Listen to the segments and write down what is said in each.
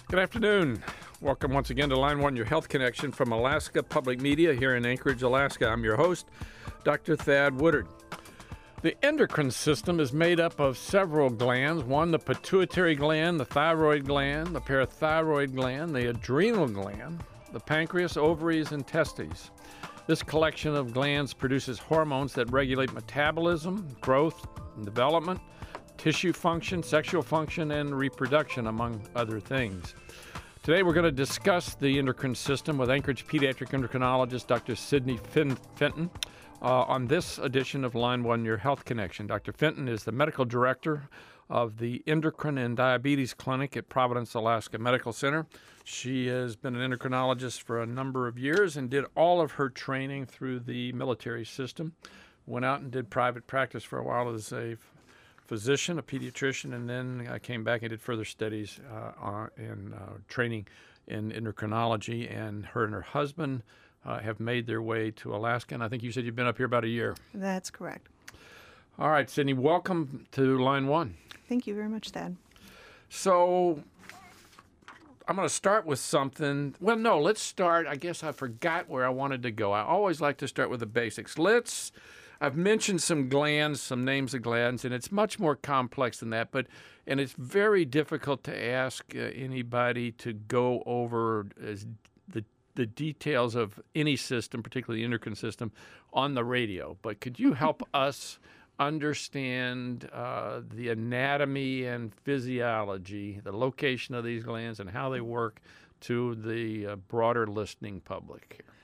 Good afternoon. Welcome once again to Line 1, your health connection from Alaska Public Media here in Anchorage, Alaska. I'm your host, Dr. Thad Woodard. The endocrine system is made up of several glands. One, the pituitary gland, the thyroid gland, the parathyroid gland, the adrenal gland, the pancreas, ovaries, and testes. This collection of glands produces hormones that regulate metabolism, growth, and development, tissue function, sexual function, and reproduction, among other things. Today we're going to discuss the endocrine system with Anchorage pediatric endocrinologist Dr. Sydney Fenton on this edition of Line 1, Your Health Connection. Dr. Fenton is the medical director of the Endocrine and Diabetes Clinic at Providence, Alaska Medical Center. She has been an endocrinologist for a number of years and did all of her training through the military system. Went out and did private practice for a while as a physician, a pediatrician, and then I came back and did further studies in training in endocrinology. And her husband have made their way to Alaska. And I think you said you've been up here about a year. That's correct. All right, Sydney, welcome to Line 1. Thank you very much, Thad. So I'm going to start with something. Well, no, let's start. I guess I forgot where I wanted to go. I always like to start with the basics. I've mentioned some glands, some names of glands, and it's much more complex than that. And it's very difficult to ask anybody to go over the details of any system, particularly the endocrine system, on the radio. But could you help us understand the anatomy and physiology, the location of these glands, and how they work to the broader listening public here?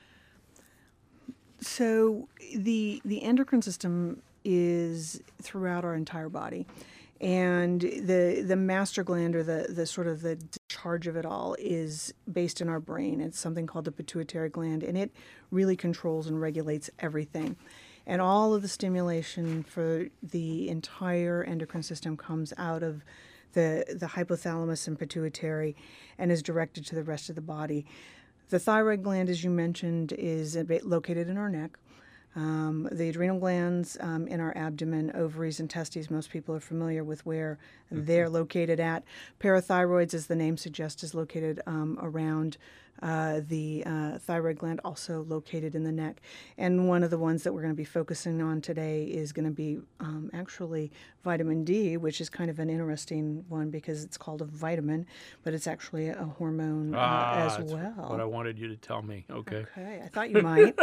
So the endocrine system is throughout our entire body, and the master gland, or the sort of the charge of it all, is based in our brain. It's something called the pituitary gland, and it really controls and regulates everything. And all of the stimulation for the entire endocrine system comes out of the hypothalamus and pituitary and is directed to the rest of the body. The thyroid gland, as you mentioned, is located in our neck. The adrenal glands in our abdomen, ovaries, and testes, most people are familiar with where they're located at. Parathyroids, as the name suggests, is located around the thyroid gland, also located in the neck. And one of the ones that we're going to be focusing on today is going to be actually vitamin D, which is kind of an interesting one because it's called a vitamin, but it's actually a hormone as well. What I wanted you to tell me. Okay, I thought you might.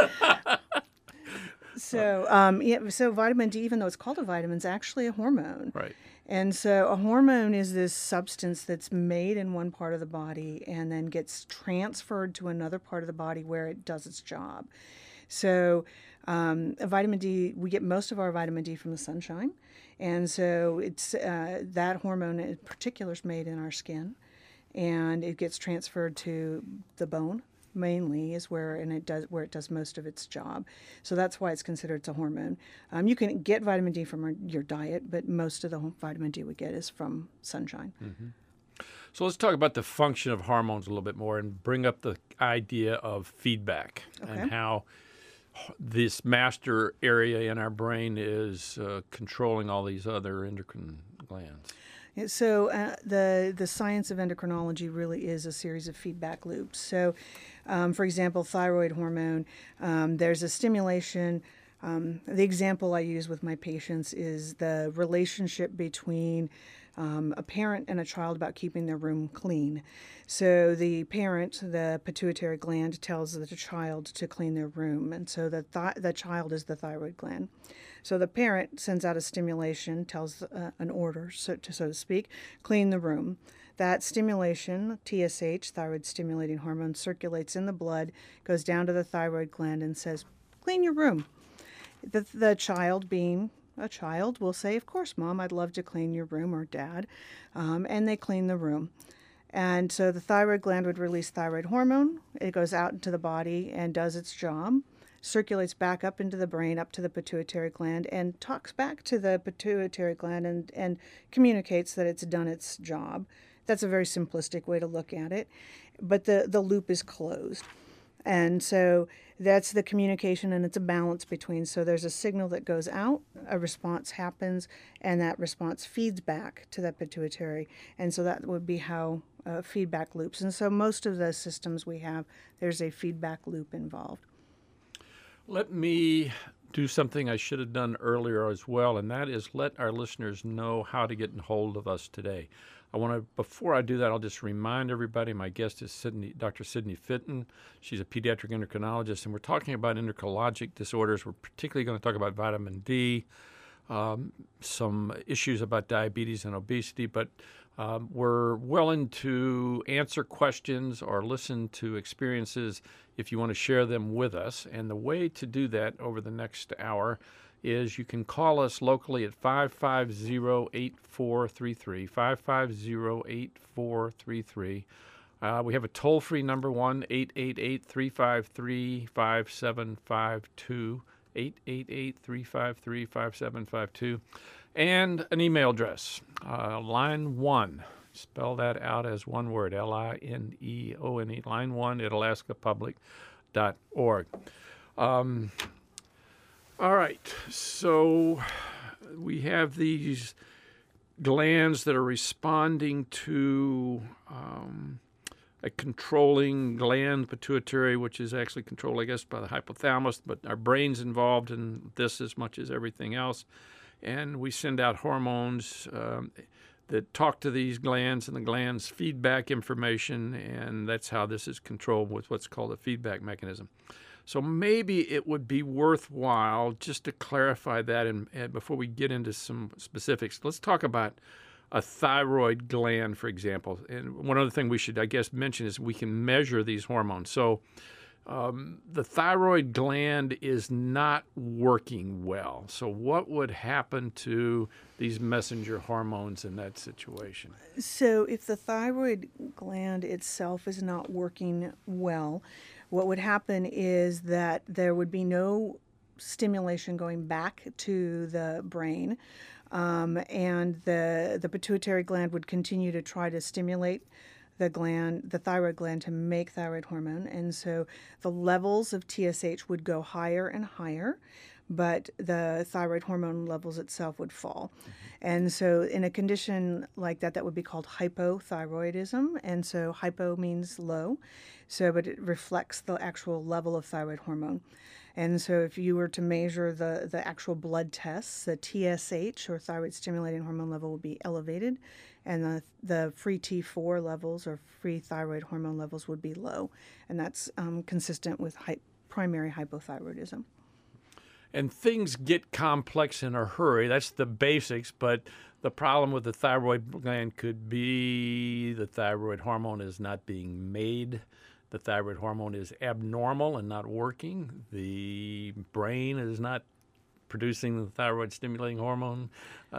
So, so vitamin D, even though it's called a vitamin, is actually a hormone. Right. And so a hormone is this substance that's made in one part of the body and then gets transferred to another part of the body where it does its job. So vitamin D, we get most of our vitamin D from the sunshine. And so it's that hormone in particular is made in our skin, and it gets transferred to the bone. Mainly is where it does most of its job. So that's why it's considered a hormone. You can get vitamin D from your diet, but most of the vitamin D we get is from sunshine. Mm-hmm. So let's talk about the function of hormones a little bit more and bring up the idea of feedback and how this master area in our brain is controlling all these other endocrine glands. So the science of endocrinology really is a series of feedback loops. So, for example, thyroid hormone, there's a stimulation. The example I use with my patients is the relationship between a parent and a child about keeping their room clean. So the parent, the pituitary gland, tells the child to clean their room, and so the child is the thyroid gland. So the parent sends out a stimulation, tells an order, so to speak, clean the room. That stimulation, TSH, thyroid stimulating hormone, circulates in the blood, goes down to the thyroid gland and says, clean your room. The child, being a child, will say, of course, Mom, I'd love to clean your room, or Dad, and they clean the room. And so the thyroid gland would release thyroid hormone. It goes out into the body and does its job, circulates back up into the brain, up to the pituitary gland, and talks back to the pituitary gland and communicates that it's done its job. That's a very simplistic way to look at it, but the loop is closed. And so that's the communication, and it's a balance between. So there's a signal that goes out, a response happens, and that response feeds back to that pituitary. And so that would be how feedback loops. And so most of the systems we have, there's a feedback loop involved. Let me do something I should have done earlier as well, and that is let our listeners know how to get in hold of us today. Before I do that, I'll just remind everybody my guest is Dr. Sydney Fitton. She's a pediatric endocrinologist, and we're talking about endocrinologic disorders. We're particularly going to talk about vitamin D, some issues about diabetes and obesity, but we're willing to answer questions or listen to experiences if you want to share them with us. And the way to do that over the next hour is you can call us locally at 550-8433, 550-8433. We have a toll-free number, 1-888-353-5752, 888-353-5752, and an email address, line 1. Spell that out as one word, Lineone, line 1 at alaskapublic.org. All right, so we have these glands that are responding to a controlling gland, pituitary, which is actually controlled, I guess, by the hypothalamus, but our brain's involved in this as much as everything else. And we send out hormones that talk to these glands, and the glands feed back information, and that's how this is controlled with what's called a feedback mechanism. So maybe it would be worthwhile just to clarify that, and before we get into some specifics, let's talk about a thyroid gland, for example. And one other thing we should, I guess, mention is we can measure these hormones. So the thyroid gland is not working well. So what would happen to these messenger hormones in that situation? So if the thyroid gland itself is not working well, what would happen is that there would be no stimulation going back to the brain, and the pituitary gland would continue to try to stimulate the thyroid gland to make thyroid hormone. And so the levels of TSH would go higher and higher, but the thyroid hormone levels itself would fall. Mm-hmm. And so in a condition like that, that would be called hypothyroidism. And so hypo means low, but it reflects the actual level of thyroid hormone. And so if you were to measure the actual blood tests, the TSH, or thyroid stimulating hormone level, would be elevated, and the free T4 levels, or free thyroid hormone levels, would be low. And that's consistent with primary hypothyroidism. And things get complex in a hurry. That's the basics, but the problem with the thyroid gland could be the thyroid hormone is not being made. The thyroid hormone is abnormal and not working. The brain is not producing the thyroid stimulating hormone.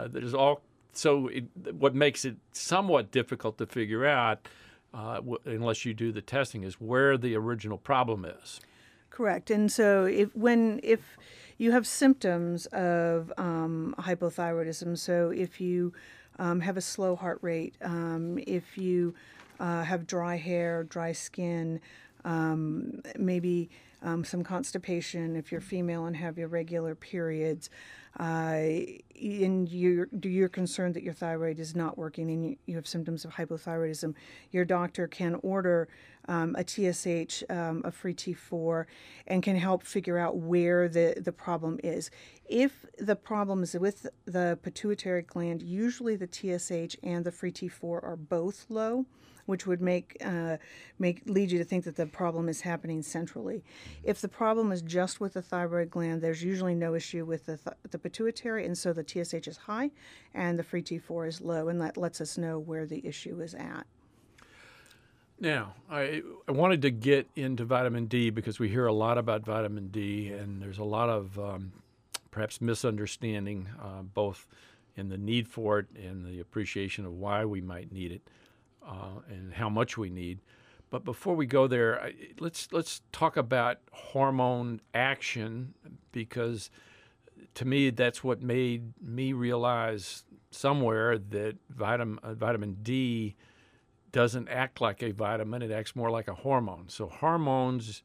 What makes it somewhat difficult to figure out, unless you do the testing, is where the original problem is. Correct. And so if you have symptoms of hypothyroidism, so if you have a slow heart rate, if you have dry hair, dry skin, maybe some constipation if you're female and have irregular periods, and you're concerned that your thyroid is not working and you have symptoms of hypothyroidism, your doctor can order a TSH, a free T4, and can help figure out where the problem is. If the problem is with the pituitary gland, usually the TSH and the free T4 are both low, which would lead you to think that the problem is happening centrally. If the problem is just with the thyroid gland, there's usually no issue with the pituitary, and so the TSH is high and the free T4 is low, and that lets us know where the issue is at. Now, I wanted to get into vitamin D because we hear a lot about vitamin D, and there's a lot of perhaps misunderstanding, both in the need for it and the appreciation of why we might need it. And how much we need. But before we go there, let's talk about hormone action, because to me that's what made me realize somewhere that vitamin D doesn't act like a vitamin. It acts more like a hormone. So hormones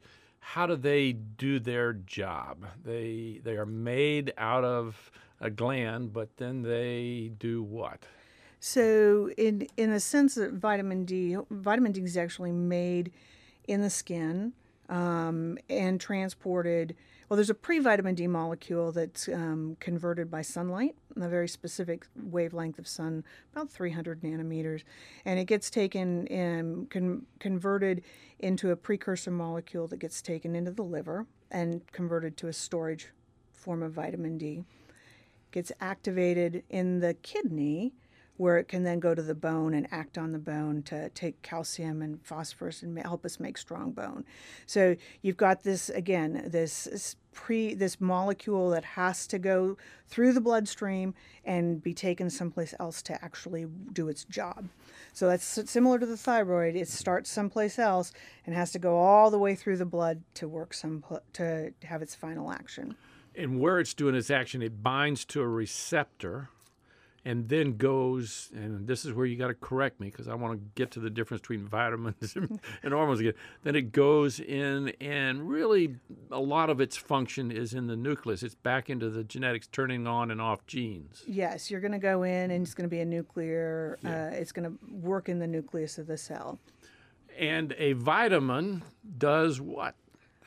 how do they do their job? They are made out of a gland, but then they do what? So, in a sense, that vitamin D is actually made in the skin and transported. Well, there's a pre-vitamin D molecule that's converted by sunlight, a very specific wavelength of sun, about 300 nanometers, and it gets taken and converted into a precursor molecule that gets taken into the liver and converted to a storage form of vitamin D. Gets activated in the kidney, where it can then go to the bone and act on the bone to take calcium and phosphorus and help us make strong bone. So you've got this, again, this molecule that has to go through the bloodstream and be taken someplace else to actually do its job. So that's similar to the thyroid. It starts someplace else and has to go all the way through the blood to work to have its final action. And where it's doing its action, it binds to a receptor and then goes, and this is where you got to correct me because I want to get to the difference between vitamins and hormones again. Then it goes in, and really a lot of its function is in the nucleus. It's back into the genetics, turning on and off genes. Yes, you're going to go in, and it's going to be a nuclear, it's going to work in the nucleus of the cell. And a vitamin does what?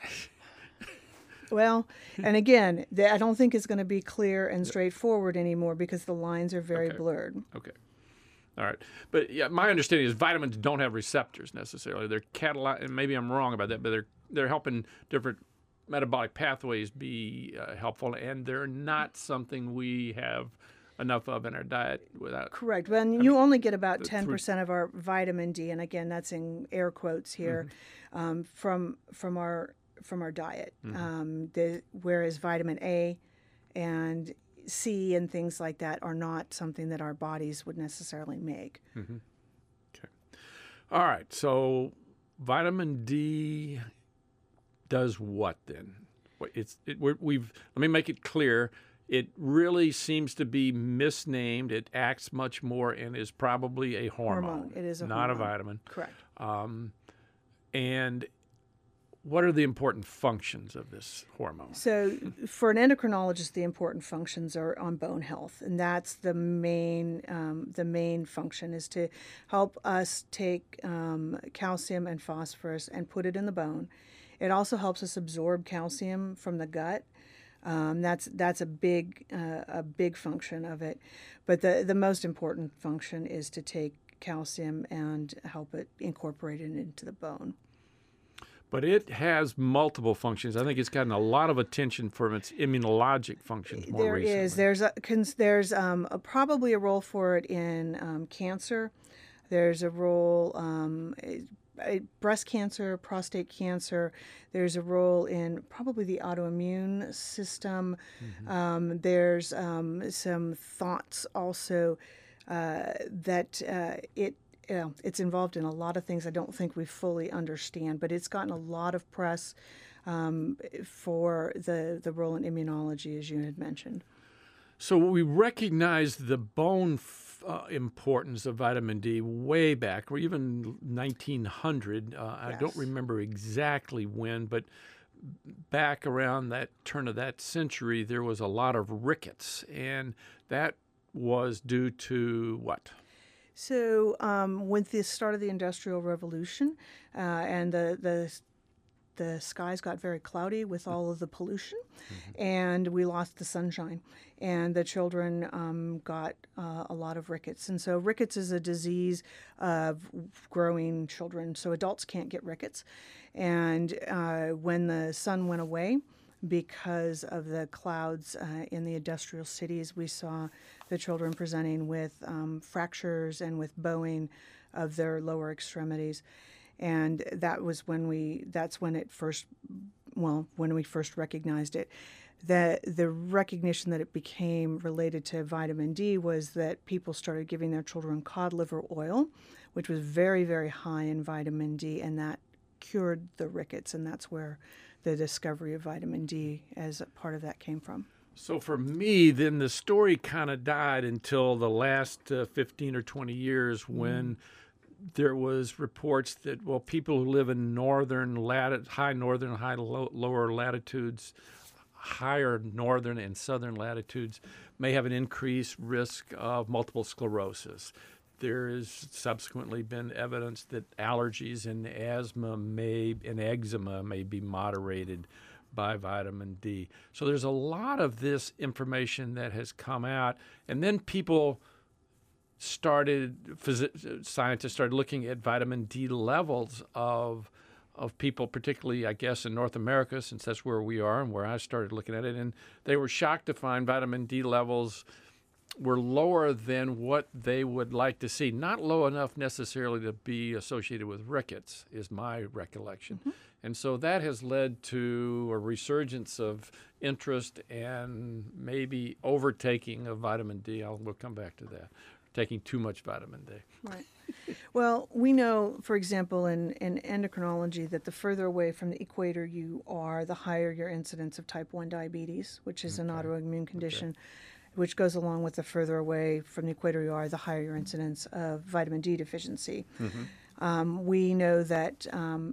Well, and again, I don't think it's going to be clear and straightforward anymore because the lines are very blurred. Okay. All right. But yeah, my understanding is vitamins don't have receptors necessarily. They're and maybe I'm wrong about that, but they're helping different metabolic pathways be helpful, and they're not something we have enough of in our diet without. Correct. Well, you only get about 10% of our vitamin D, and again, that's in air quotes here, from our diet. Whereas vitamin A and C and things like that are not something that our bodies would necessarily make. Okay. All right. So vitamin D does what then? Let me make it clear. It really seems to be misnamed. It acts much more and is probably a hormone. It is not hormone. a vitamin. Correct. And what are the important functions of this hormone? So for an endocrinologist, the important functions are on bone health, and that's the main function is to help us take calcium and phosphorus and put it in the bone. It also helps us absorb calcium from the gut. That's a big function of it, but the most important function is to take calcium and help it incorporate it into the bone. But it has multiple functions. I think it's gotten a lot of attention from its immunologic functions more recently. There's probably a role for it in cancer. There's a role, breast cancer, prostate cancer. There's a role in probably the autoimmune system. There's some thoughts also that it's involved in a lot of things I don't think we fully understand, but it's gotten a lot of press for the role in immunology, as you had mentioned. So we recognized the bone importance of vitamin D way back, or even 1900. I don't remember exactly when, but back around that turn of that century, there was a lot of rickets, and that was due to what? So with the start of the Industrial Revolution and the skies got very cloudy with all of the pollution, and we lost the sunshine, and the children got a lot of rickets. And so rickets is a disease of growing children, so adults can't get rickets. And when the sun went away, because of the clouds in the industrial cities, we saw the children presenting with fractures and with bowing of their lower extremities. And when we first recognized it. The recognition that it became related to vitamin D was that people started giving their children cod liver oil, which was very, very high in vitamin D, and that cured the rickets, and that's where the discovery of vitamin D as a part of that came from. So for me, then the story kind of died until the last 15 or 20 years when there was reports that, well, people who live in high northern, lower latitudes, higher northern and southern latitudes may have an increased risk of multiple sclerosis. There has subsequently been evidence that allergies and asthma and eczema may be moderated by vitamin D. So there's a lot of this information that has come out, and then scientists started looking at vitamin D levels of people, particularly, I guess, in North America, since that's where we are and where I started looking at it. And they were shocked to find vitamin D levels were lower than what they would like to see. Not low enough necessarily to be associated with rickets, is my recollection. Mm-hmm. And so that has led to a resurgence of interest and maybe overtaking of vitamin D. We'll come back to that. Taking too much vitamin D. Right. Well, we know, for example, in endocrinology that the further away from the equator you are, the higher your incidence of type 1 diabetes, which is an autoimmune condition, which goes along with the further away from the equator you are, the higher your incidence of vitamin D deficiency. Mm-hmm. We know that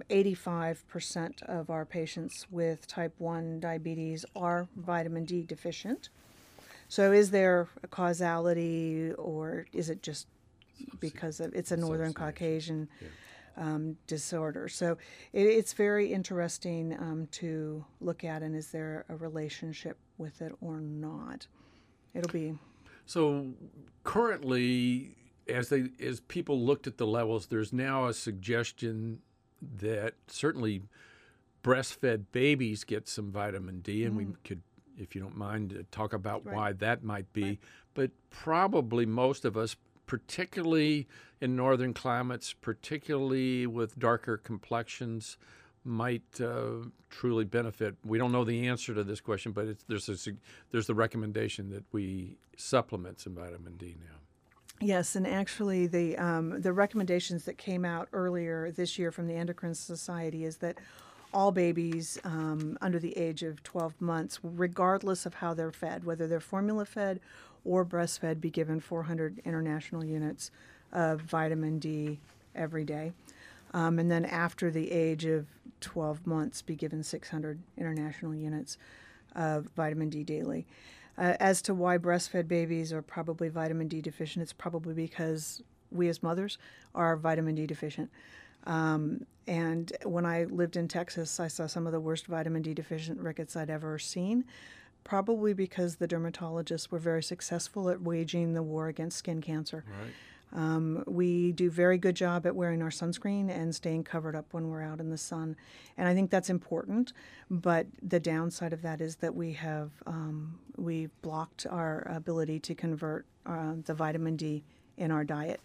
85% of our patients with type 1 diabetes are vitamin D deficient. So is there a causality, or is it just because it's a Northern Caucasian disorder? So it's very interesting to look at, and is there a relationship with it or not? It'll be. So currently, as people looked at the levels, there's now a suggestion that certainly breastfed babies get some vitamin D, and we could, if you don't mind, talk about why that might be. Right. But probably most of us, particularly in northern climates, particularly with darker complexions, might truly benefit. We don't know the answer to this question, but there's the recommendation that we supplement some vitamin D now. Yes, and actually the recommendations that came out earlier this year from the Endocrine Society is that all babies under the age of 12 months, regardless of how they're fed, whether they're formula fed or breastfed, be given 400 international units of vitamin D every day. And then after the age of 12 months, be given 600 international units of vitamin D daily. As to why breastfed babies are probably vitamin D deficient, it's probably because we as mothers are vitamin D deficient. And when I lived in Texas, I saw some of the worst vitamin D deficient rickets I'd ever seen, probably because the dermatologists were very successful at waging the war against skin cancer. Right. We do a very good job at wearing our sunscreen and staying covered up when we're out in the sun. And I think that's important, but the downside of that is that we've blocked our ability to convert the vitamin D in our diet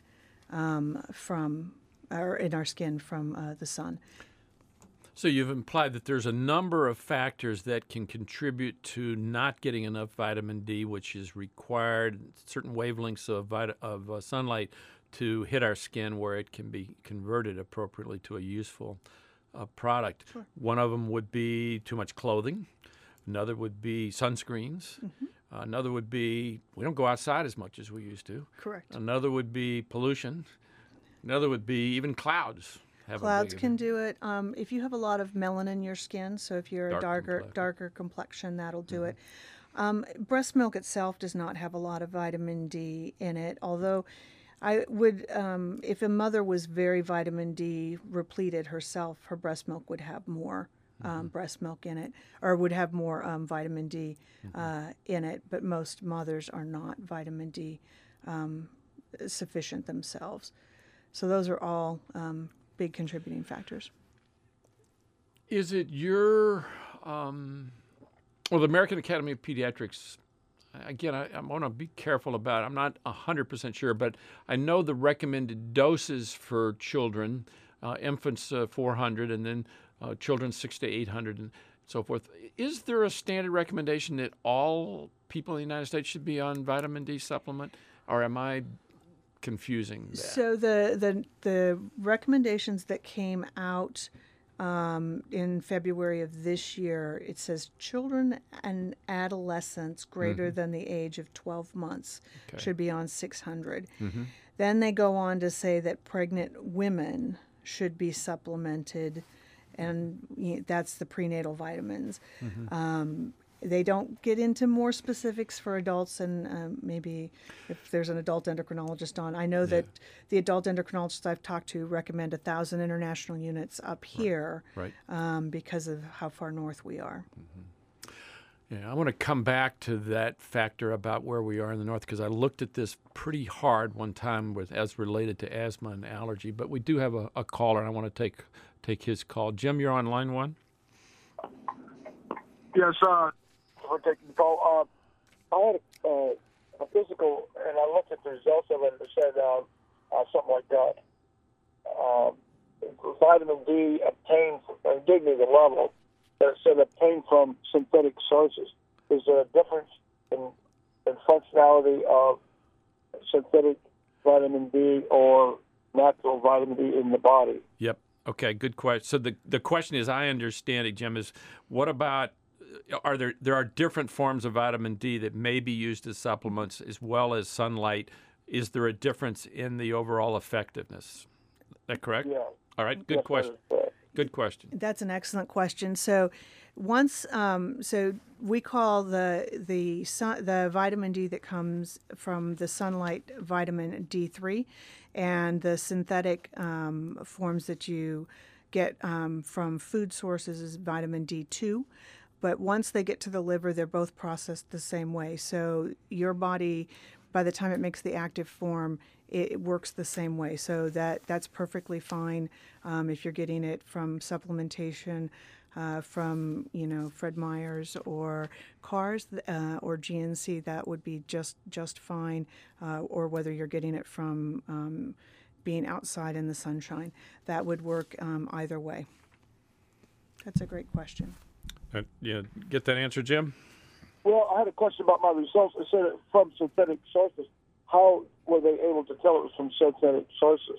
in our skin from the sun. So you've implied that there's a number of factors that can contribute to not getting enough vitamin D, which is required certain wavelengths of sunlight to hit our skin where it can be converted appropriately to a useful product. Sure. One of them would be too much clothing. Another would be sunscreens. Mm-hmm. Another would be we don't go outside as much as we used to. Correct. Another would be pollution. Another would be even clouds. Clouds can do it. If you have a lot of melanin in your skin, so if you're a darker complexion, that'll do it. Breast milk itself does not have a lot of vitamin D in it, although I would, if a mother was very vitamin D repleted herself, her breast milk would have more breast milk in it, or would have more vitamin D in it, but most mothers are not vitamin D sufficient themselves. So those are all big contributing factors. Is it your, the American Academy of Pediatrics, again, I want to be careful about it. I'm not 100% sure, but I know the recommended doses for children, infants 400, and then children 600 to 800 and so forth. Is there a standard recommendation that all people in the United States should be on vitamin D supplement, or am I confusing that? So the recommendations that came out in February of this year, it says children and adolescents greater than the age of 12 months should be on 600. Then they go on to say that pregnant women should be supplemented, and that's the prenatal vitamins. They don't get into more specifics for adults, and maybe if there's an adult endocrinologist on. I know that the adult endocrinologists I've talked to recommend 1,000 international units up here because of how far north we are. Yeah, I want to come back to that factor about where we are in the north, because I looked at this pretty hard one time as related to asthma and allergy. But we do have a caller, and I want to take his call. Jim, you're on line one. Yes, for taking the call. I had a physical, and I looked at the results of it, and it said something like that. Vitamin D obtained, and give me the level, but it said obtained from synthetic sources. Is there a difference in functionality of synthetic vitamin D or natural vitamin D in the body? Yep. Okay, good question. So the question is, I understand it, Jim, is what about there are different forms of vitamin D that may be used as supplements as well as sunlight. Is there a difference in the overall effectiveness? Is that correct? Yeah. All right, good question. Good question. That's an excellent question. So once, so we call the vitamin D that comes from the sunlight vitamin D3, and the synthetic forms that you get from food sources is vitamin D2. But once they get to the liver, they're both processed the same way. So your body, by the time it makes the active form, it works the same way. So that's perfectly fine if you're getting it from supplementation from Fred Meyer's or CARS or GNC. That would be just fine. Or whether you're getting it from being outside in the sunshine, that would work either way. That's a great question. Get that answer, Jim? Well, I had a question about my results. It said from synthetic sources. How were they able to tell it was from synthetic sources?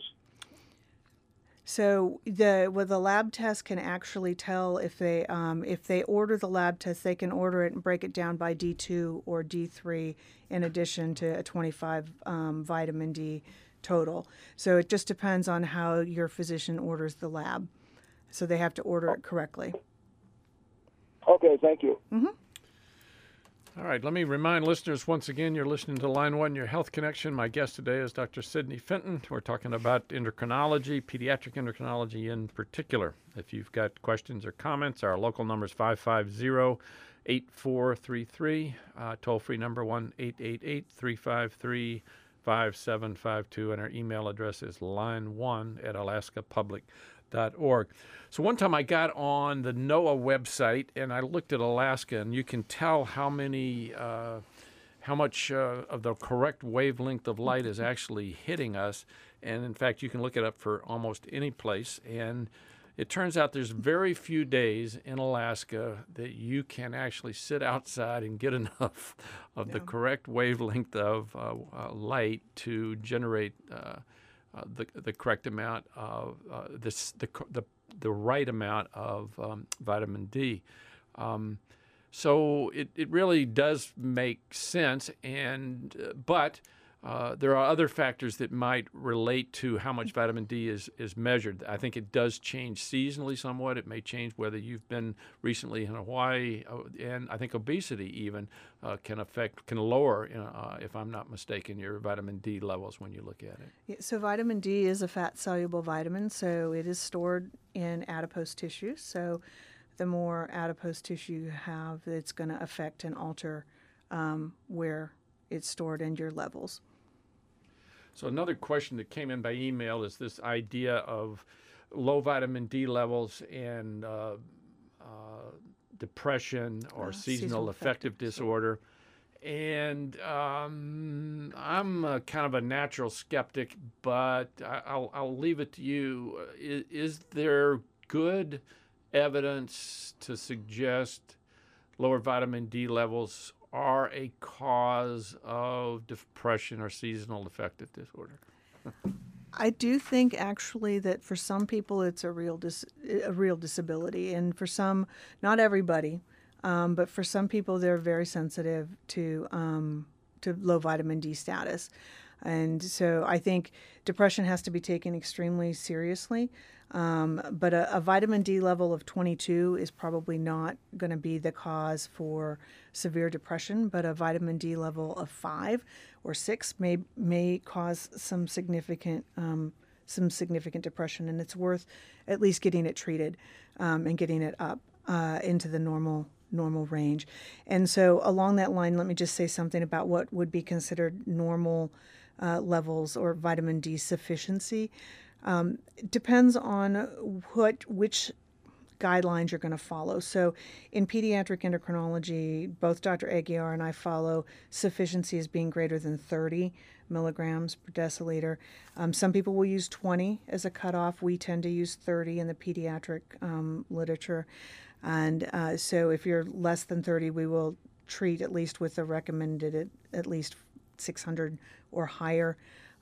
So the lab test can actually tell if they order the lab test, they can order it and break it down by D2 or D3 in addition to a 25 vitamin D total. So it just depends on how your physician orders the lab. So they have to order it correctly. Okay, thank you. All right, let me remind listeners once again, you're listening to Line 1, Your Health Connection. My guest today is Dr. Sidney Fenton. We're talking about endocrinology, pediatric endocrinology in particular. If you've got questions or comments, our local number is 550-8433, toll-free number 1-888-353-5752, and our email address is line1@alaskapublic.org. So one time I got on the NOAA website and I looked at Alaska, and you can tell how much of the correct wavelength of light is actually hitting us. And in fact, you can look it up for almost any place. And it turns out there's very few days in Alaska that you can actually sit outside and get enough of the correct wavelength of light to generate the correct amount of the right amount of vitamin D. So it really does make sense, but there are other factors that might relate to how much vitamin D is measured. I think it does change seasonally somewhat. It may change whether you've been recently in Hawaii, and I think obesity even can lower, if I'm not mistaken, your vitamin D levels when you look at it. Yeah, so vitamin D is a fat-soluble vitamin, so it is stored in adipose tissue. So the more adipose tissue you have, it's going to affect and alter where it's stored in your levels. So another question that came in by email is this idea of low vitamin D levels and depression or seasonal affective disorder. And I'm kind of a natural skeptic, but I'll leave it to you. Is there good evidence to suggest lower vitamin D levels are a cause of depression or seasonal affective disorder? I do think actually that for some people it's a real disability, and for some, not everybody, but for some people they're very sensitive to low vitamin D status, and so I think depression has to be taken extremely seriously. But a vitamin D level of 22 is probably not going to be the cause for severe depression, but a vitamin D level of 5 or 6 may cause some significant depression, and it's worth at least getting it treated and getting it up into the normal range. And so along that line, let me just say something about what would be considered normal levels or vitamin D sufficiency. It depends on which guidelines you're going to follow. So in pediatric endocrinology, both Dr. Aguiar and I follow sufficiency as being greater than 30 milligrams per deciliter. Some people will use 20 as a cutoff. We tend to use 30 in the pediatric literature. And so if you're less than 30, we will treat at least with the recommended at least 600 or higher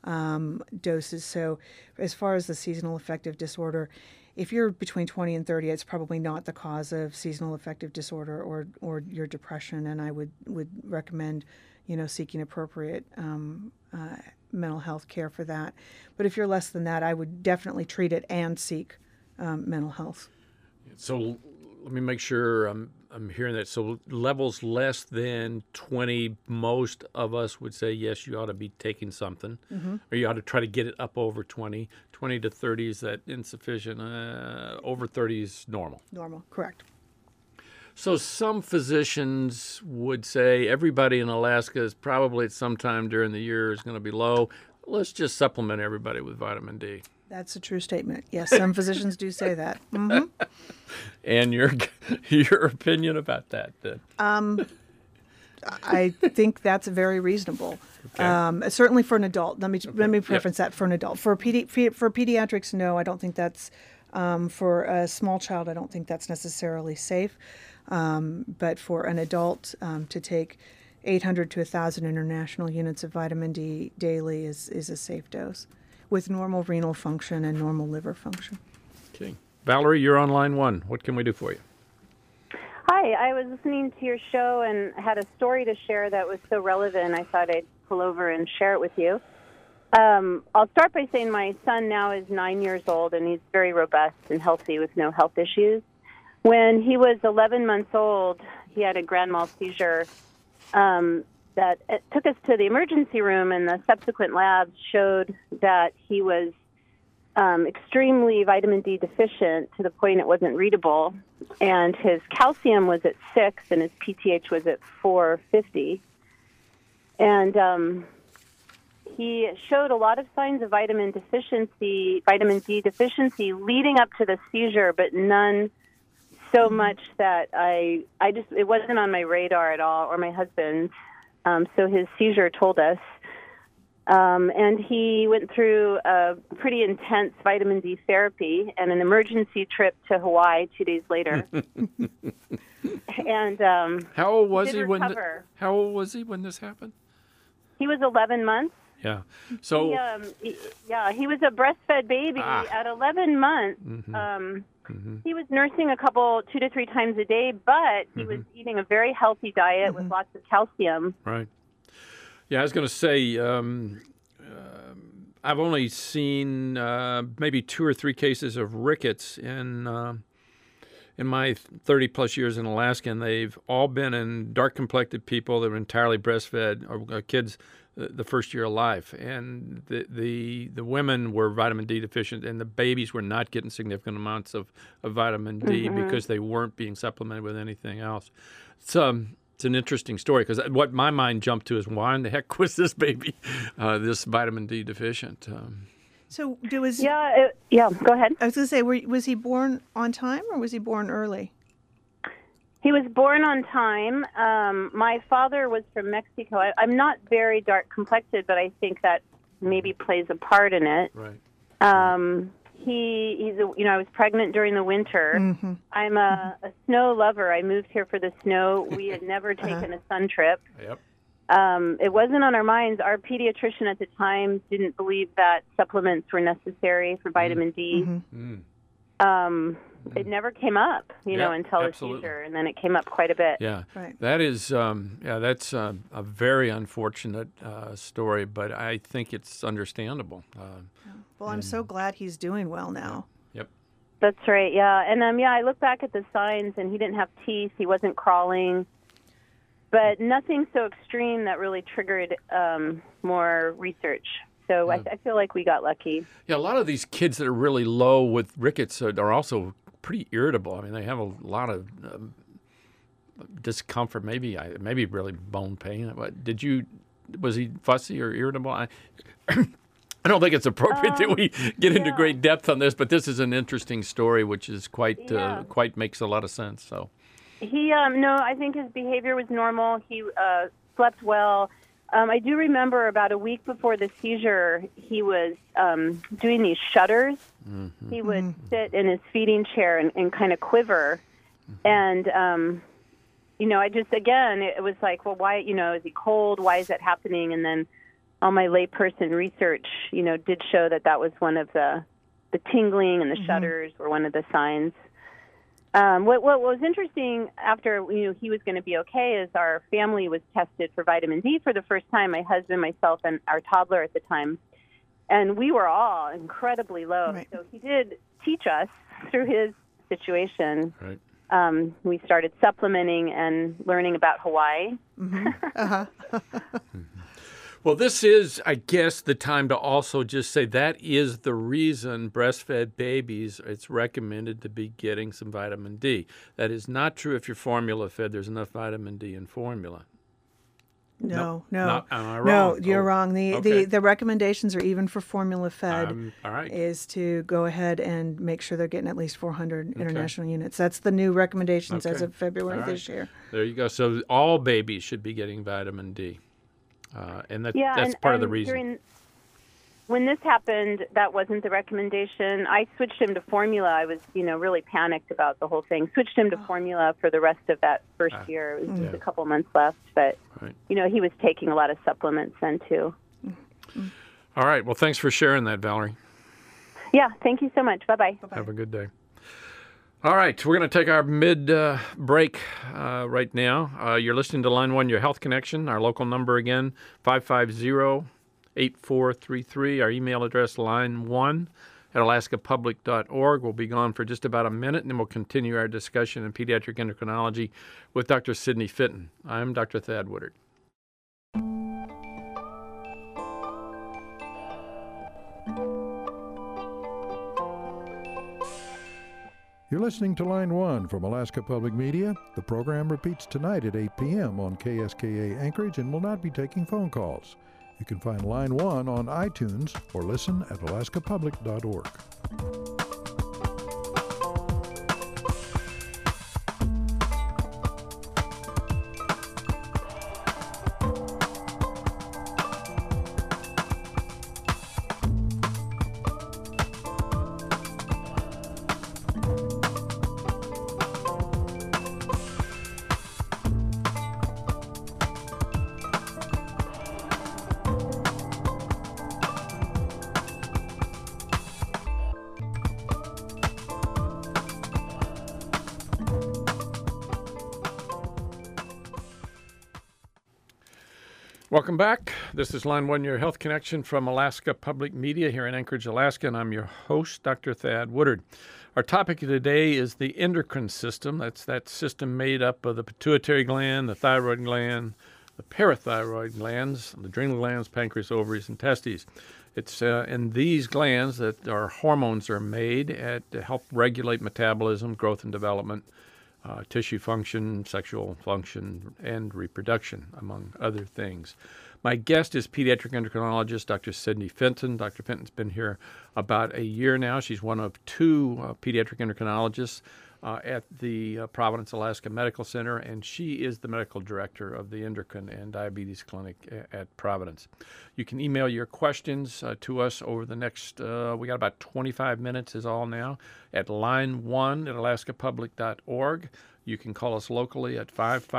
doses. So as far as the seasonal affective disorder, if you're between 20 and 30, it's probably not the cause of seasonal affective disorder or your depression, and I would recommend, seeking appropriate mental health care for that. But if you're less than that, I would definitely treat it and seek mental health. So let me make sure I'm hearing that. So levels less than 20, most of us would say, yes, you ought to be taking something, or you ought to try to get it up over 20. 20 to 30 is that insufficient. Over 30 is normal. Normal, correct. So some physicians would say everybody in Alaska is probably at some time during the year is going to be low. Let's just supplement everybody with vitamin D. That's a true statement. Yes, some physicians do say that. Mm-hmm. And your opinion about that, then? I think that's very reasonable. Okay. Certainly for an adult. Let me preference that for an adult. For pediatrics, no, I don't think that's. For a small child, I don't think that's necessarily safe. But for an adult, to take 800 to 1,000 international units of vitamin D daily is a safe dose, with normal renal function and normal liver function. Okay. Valerie, you're on line one. What can we do for you? Hi, I was listening to your show and had a story to share that was so relevant, I thought I'd pull over and share it with you. I'll start by saying my son now is 9 years old, and he's very robust and healthy with no health issues. When he was 11 months old, he had a grand mal seizure that took us to the emergency room, and the subsequent labs showed that he was extremely vitamin D deficient to the point it wasn't readable, and his calcium was at 6 and his PTH was at 450. And he showed a lot of signs of vitamin D deficiency leading up to the seizure, but none so much that it wasn't on my radar at all, or my husband's. So his seizure told us. And he went through a pretty intense vitamin D therapy and an emergency trip to Hawaii 2 days later. And how old was he when this happened? He was 11 months. Yeah. So he was a breastfed baby at 11 months. Mm-hmm. He was nursing 2 to 3 times a day, but he was eating a very healthy diet with lots of calcium. Right. Yeah, I was going to say, I've only seen maybe 2 or 3 cases of rickets in my 30-plus years in Alaska, and they've all been in dark-complected people that were entirely breastfed, or kids the first year of life. And the women were vitamin D deficient, and the babies were not getting significant amounts of vitamin D because they weren't being supplemented with anything else. It's an interesting story, because what my mind jumped to is, why in the heck was this baby this vitamin D deficient? So go ahead. I was going to say, was he born on time or was he born early? He was born on time. My father was from Mexico. I'm not very dark complected, but I think that maybe plays a part in it. Right. I was pregnant during the winter. Mm-hmm. I'm a snow lover. I moved here for the snow. We had never taken a sun trip. Yep. It wasn't on our minds. Our pediatrician at the time didn't believe that supplements were necessary for vitamin D. It never came up, until the seizure, and then it came up quite a bit. Yeah, Right. that is, that's a very unfortunate story, but I think it's understandable. Well, I'm so glad he's doing well now. Yep. That's right, yeah. And, I look back at the signs, and he didn't have teeth. He wasn't crawling. But nothing so extreme that really triggered more research. So I feel like we got lucky. Yeah, a lot of these kids that are really low with rickets are also pretty irritable. I mean, they have a lot of discomfort, maybe really bone pain. Was he fussy or irritable? I don't think it's appropriate that we get into great depth on this, but this is an interesting story, which is quite makes a lot of sense. So he, no, I think his behavior was normal. He slept well. I do remember about a week before the seizure, he was doing these shudders. He would sit in his feeding chair and kind of quiver. And, I just, again, it was like, well, why, is he cold? Why is that happening? And then all my layperson research, did show that was one of the tingling and the shudders were one of the signs. What was interesting after he was going to be okay is our family was tested for vitamin D for the first time, my husband, myself, and our toddler at the time. And we were all incredibly low. Right. So he did teach us through his situation. Right. We started supplementing and learning about Hawaii. Well, this is, I guess, the time to also just say that is the reason breastfed babies, it's recommended to be getting some vitamin D. That is not true if you're formula fed. There's enough vitamin D in formula. No. Am I wrong? No, you're wrong. The recommendations are even for formula fed all right. is to go ahead and make sure they're getting at least 400 international units. That's the new recommendations as of February this year. There you go. So all babies should be getting vitamin D. And that's part of the reason. When this happened, that wasn't the recommendation. I switched him to formula. I was, really panicked about the whole thing. Switched him to formula for the rest of that first year. It was just a couple months left. But, he was taking a lot of supplements then, too. All right. Well, thanks for sharing that, Valerie. Yeah. Thank you so much. Bye-bye. Have a good day. All right, we're going to take our mid-break right now. You're listening to Line 1, Your Health Connection. Our local number again, 550-8433. Our email address, line1@alaskapublic.org. We'll be gone for just about a minute, and then we'll continue our discussion in pediatric endocrinology with Dr. Sidney Fitton. I'm Dr. Thad Woodard. You're listening to Line 1 from Alaska Public Media. The program repeats tonight at 8 p.m. on KSKA Anchorage and will not be taking phone calls. You can find Line 1 on iTunes or listen at alaskapublic.org. Welcome back. This is Line 1, Your Health Connection from Alaska Public Media here in Anchorage, Alaska, and I'm your host, Dr. Thad Woodard. Our topic today is the endocrine system. That's that system made up of the pituitary gland, the thyroid gland, the parathyroid glands, the adrenal glands, pancreas, ovaries, and testes. It's in these glands that our hormones are made to help regulate metabolism, growth and development, tissue function, sexual function, and reproduction, among other things. My guest is pediatric endocrinologist Dr. Sidney Fitton. Dr. Fitton's been here about a year now. She's one of two pediatric endocrinologists at the Providence, Alaska Medical Center, and she is the medical director of the Endocrine and Diabetes Clinic at Providence. You can email your questions to us over the next, we got about 25 minutes is all now, at line1@alaskapublic.org. You can call us locally at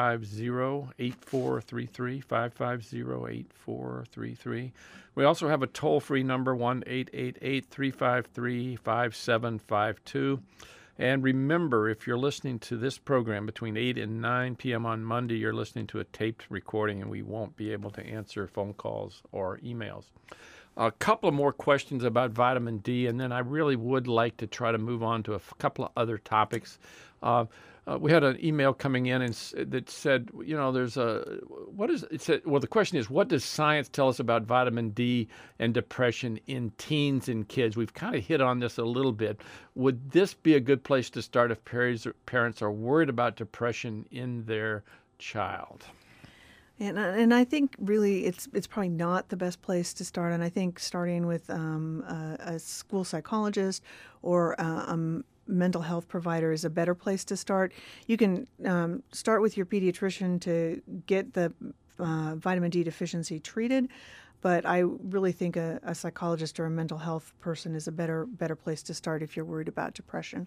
550-8433, 550-8433. We also have a toll-free number, 1-888-353-5752. And remember, if you're listening to this program between 8 and 9 p.m. on Monday, you're listening to a taped recording, and we won't be able to answer phone calls or emails. A couple of more questions about vitamin D, and then I really would like to try to move on to a couple of other topics. We had an email coming in that said, there's the question is, what does science tell us about vitamin D and depression in teens and kids? We've kind of hit on this a little bit. Would this be a good place to start if parents are worried about depression in their child? And I think really it's probably not the best place to start. And I think starting with a school psychologist or mental health provider is a better place to start. You can start with your pediatrician to get the vitamin D deficiency treated, but I really think a psychologist or a mental health person is a better place to start if you're worried about depression.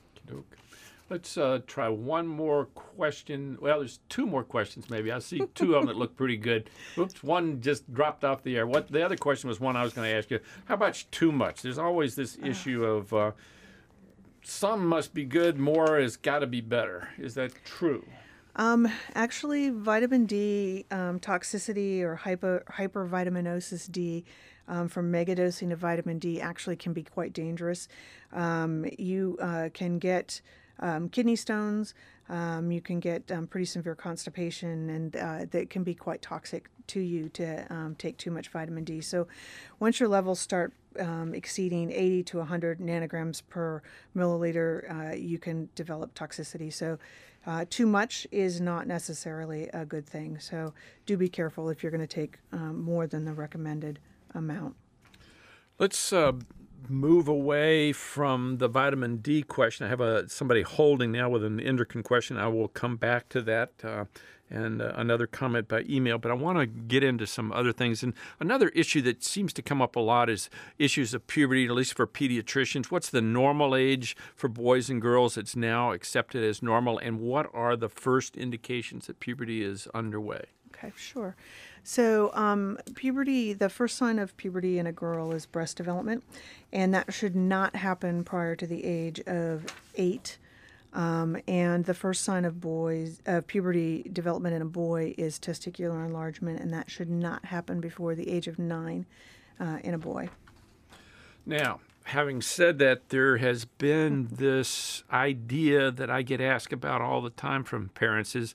Let's try one more question. Well, there's two more questions maybe. I see two of them that look pretty good. Oops, one just dropped off the air. The other question was one I was going to ask you. How about too much? There's always this issue of some must be good, more has got to be better. Is that true? Actually, vitamin D toxicity or hypervitaminosis D from megadosing of vitamin D actually can be quite dangerous. You can get kidney stones. You can get pretty severe constipation, and that can be quite toxic to you to take too much vitamin D. So once your levels start exceeding 80 to 100 nanograms per milliliter, you can develop toxicity. So too much is not necessarily a good thing. So do be careful if you're going to take more than the recommended amount. Let's move away from the vitamin D question. I have somebody holding now with an endocrine question. I will come back to that and another comment by email, but I want to get into some other things. And another issue that seems to come up a lot is issues of puberty, at least for pediatricians. What's the normal age for boys and girls that's now accepted as normal, and what are the first indications that puberty is underway? Okay, sure. So puberty, the first sign of puberty in a girl is breast development, and that should not happen prior to the age of 8. And the first sign of puberty development in a boy is testicular enlargement, and that should not happen before the age of 9 in a boy. Now, having said that, there has been this idea that I get asked about all the time from parents is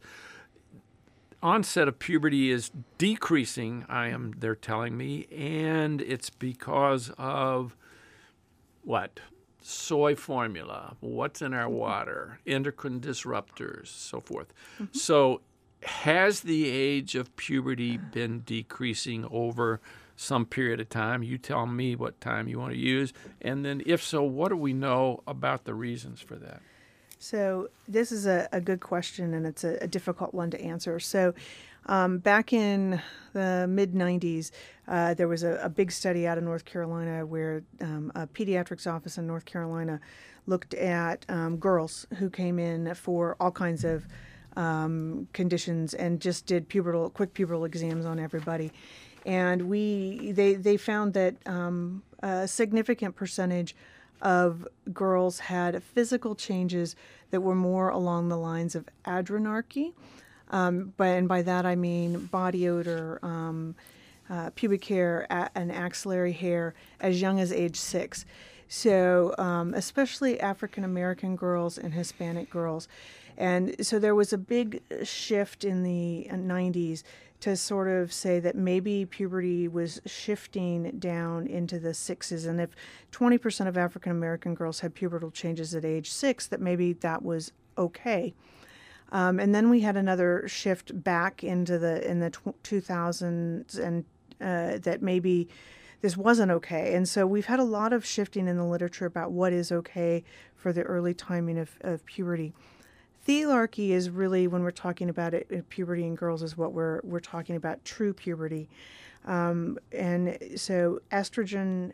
onset of puberty is decreasing, they're telling me, and it's because of what? Soy formula, what's in our water, endocrine disruptors, so forth. Mm-hmm. So has the age of puberty been decreasing over some period of time? You tell me what time you want to use. And then if so, what do we know about the reasons for that? So this is a good question, and it's a difficult one to answer. So back in the mid-'90s, there was a big study out of North Carolina where a pediatrics office in North Carolina looked at girls who came in for all kinds of conditions and just did quick pubertal exams on everybody. And they found that a significant percentage of girls had physical changes that were more along the lines of adrenarche. And by that I mean body odor, pubic hair, and axillary hair as young as age 6. So especially African American girls and Hispanic girls. And so there was a big shift in the 90s to sort of say that maybe puberty was shifting down into the 6s. And if 20% of African American girls had pubertal changes at age 6, that maybe that was okay. And then we had another shift back into in the 2000s, and that maybe this wasn't okay. And so we've had a lot of shifting in the literature about what is okay for the early timing of puberty. Thelarchy is really, when we're talking about it, puberty in girls, is what we're talking about, true puberty. And so estrogen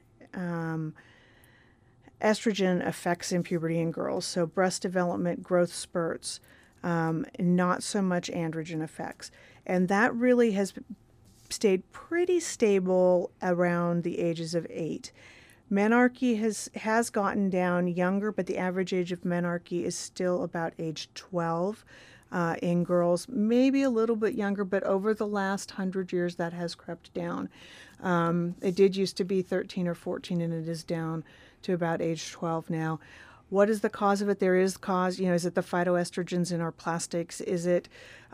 effects in puberty in girls. So breast development, growth spurts, not so much androgen effects. And that really has stayed pretty stable around the ages of 8. Menarche has gotten down younger, but the average age of menarche is still about age 12 in girls, maybe a little bit younger, but over the last 100 years that has crept down. It did used to be 13 or 14, and it is down to about age 12 now. What is the cause of it? There is cause, is it the phytoestrogens in our plastics? Is it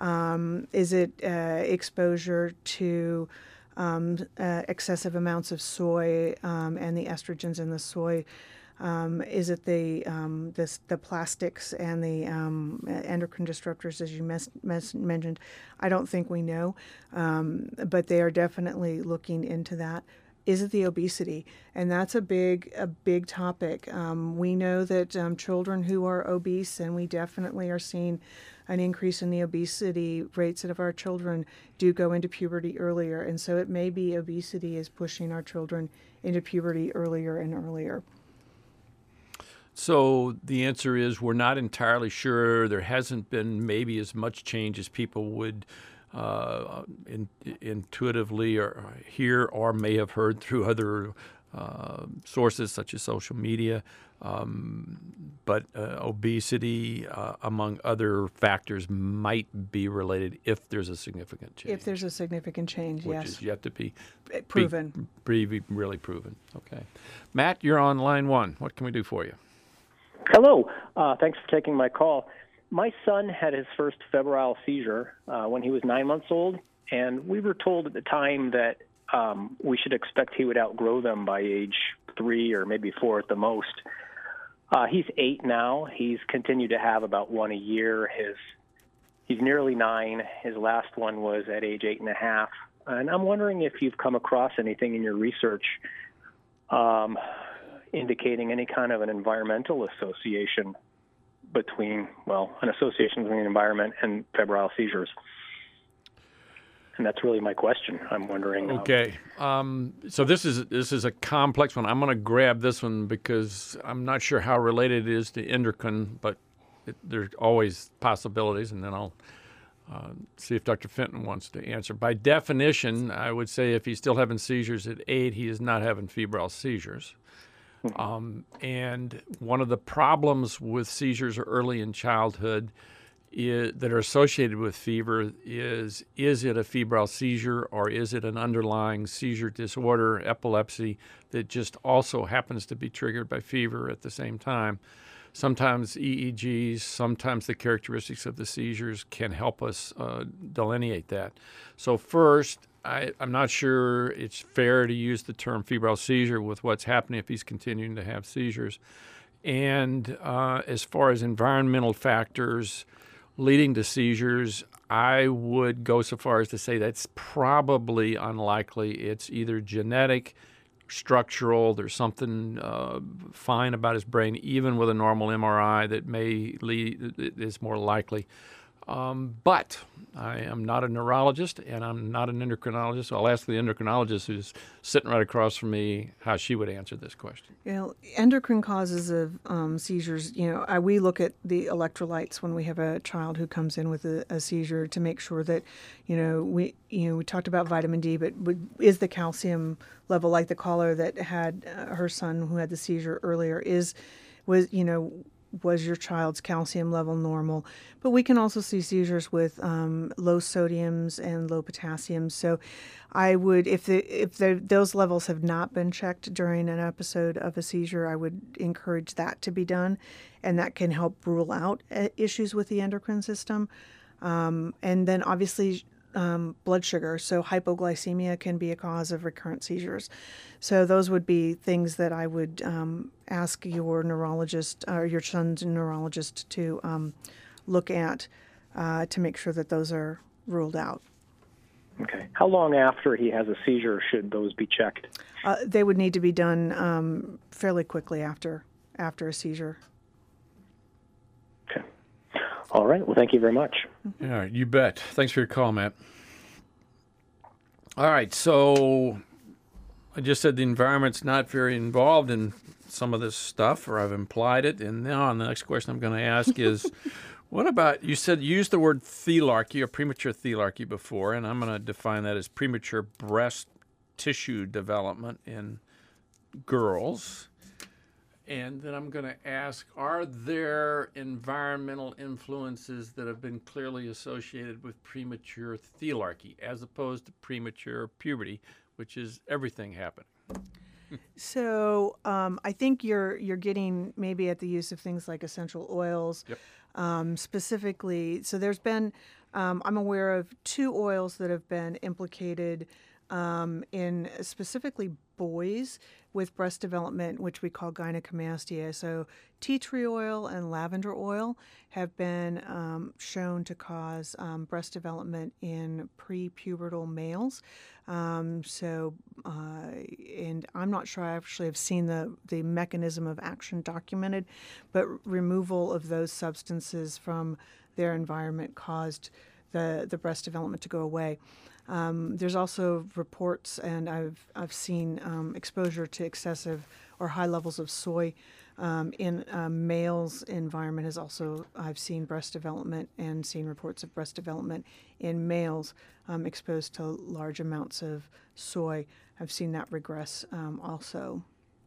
exposure to excessive amounts of soy and the estrogens in the soy? Is it the plastics and the endocrine disruptors, as you mentioned? I don't think we know, but they are definitely looking into that. Is it the obesity? And that's a big topic. We know that children who are obese, and we definitely are seeing an increase in the obesity rates of our children, do go into puberty earlier. And so it may be obesity is pushing our children into puberty earlier and earlier. So the answer is we're not entirely sure. There hasn't been maybe as much change as people would intuitively or hear or may have heard through other sources such as social media. But obesity, among other factors, might be related if there's a significant change. If there's a significant change, which yes. is yet to be proven. Be really proven. Okay. Matt, you're on line 1. What can we do for you? Hello. Thanks for taking my call. My son had his first febrile seizure when he was 9 months old, and we were told at the time that we should expect he would outgrow them by age 3 or maybe 4 at the most. He's 8 now. He's continued to have about one a year. He's nearly 9. His last one was at age 8.5. And I'm wondering if you've come across anything in your research indicating any kind of an environmental association between the environment and febrile seizures. And that's really my question. I'm wondering. Okay. So this is a complex one. I'm going to grab this one because I'm not sure how related it is to endocrine, but there's always possibilities, and then I'll see if Dr. Fenton wants to answer. By definition, I would say if he's still having seizures at 8, he is not having febrile seizures. And one of the problems with seizures early in childhood that are associated with fever is it a febrile seizure or is it an underlying seizure disorder, epilepsy, that just also happens to be triggered by fever at the same time? Sometimes EEGs, sometimes the characteristics of the seizures can help us delineate that. So first, I'm not sure it's fair to use the term febrile seizure with what's happening if he's continuing to have seizures. And as far as environmental factors leading to seizures, I would go so far as to say that's probably unlikely. It's either genetic, structural, there's something fine about his brain, even with a normal MRI, that may lead, is more likely. But I am not a neurologist and I'm not an endocrinologist, so I'll ask the endocrinologist who's sitting right across from me how she would answer this question. Endocrine causes of seizures, we look at the electrolytes when we have a child who comes in with a seizure to make sure that, we talked about vitamin D, but is the calcium level, like the caller that had her son who had the seizure earlier, was your child's calcium level normal? But we can also see seizures with low sodiums and low potassium. So I would, if those levels have not been checked during an episode of a seizure, I would encourage that to be done, and that can help rule out issues with the endocrine system. And then obviously blood sugar. So hypoglycemia can be a cause of recurrent seizures. So those would be things that I would ask your neurologist or your son's neurologist to look at to make sure that those are ruled out. Okay. How long after he has a seizure should those be checked? They would need to be done fairly quickly after a seizure. Okay. All right. Well, thank you very much. Yeah, you bet. Thanks for your call, Matt. All right, so I just said the environment's not very involved in some of this stuff, or I've implied it. And now the next question I'm going to ask is, what about, you said you used the word thelarchy or premature thelarchy before, and I'm going to define that as premature breast tissue development in girls. And then I'm going to ask, are there environmental influences that have been clearly associated with premature thelarchy as opposed to premature puberty, which is everything happening? So I think you're getting maybe at the use of things like essential oils. Yep. Specifically, so there's been, I'm aware of 2 oils that have been implicated in specifically boys with breast development, which we call gynecomastia. So tea tree oil and lavender oil have been shown to cause breast development in prepubertal males. And I'm not sure I actually have seen the mechanism of action documented, but removal of those substances from their environment caused the breast development to go away. There's also reports, and I've seen exposure to excessive or high levels of soy in males' environment. Has also, I've seen breast development and seen reports of breast development in males exposed to large amounts of soy. I've seen that regress also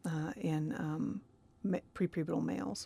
in prepubertal males.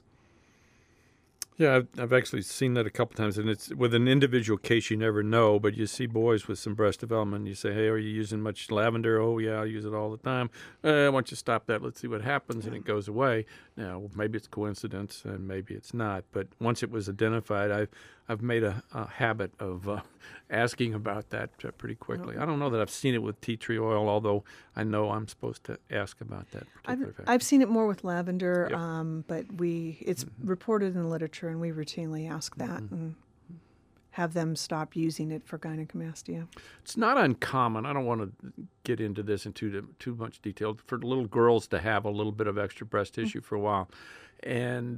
Yeah, I've actually seen that a couple times, and it's with an individual case you never know, but you see boys with some breast development, and you say, hey, are you using much lavender? Oh, yeah, I use it all the time. Why don't you stop that? Let's see what happens, and it goes away. Now, maybe it's coincidence, and maybe it's not, but once it was identified, I've made a habit of asking about that pretty quickly. I don't know that I've seen it with tea tree oil, although I know I'm supposed to ask about that particular fact. I've seen it more with lavender, Yep. but it's reported in the literature, and we routinely ask that and have them stop using it for gynecomastia. It's not uncommon. I don't want to get into this in too much detail, for little girls to have a little bit of extra breast tissue for a while. And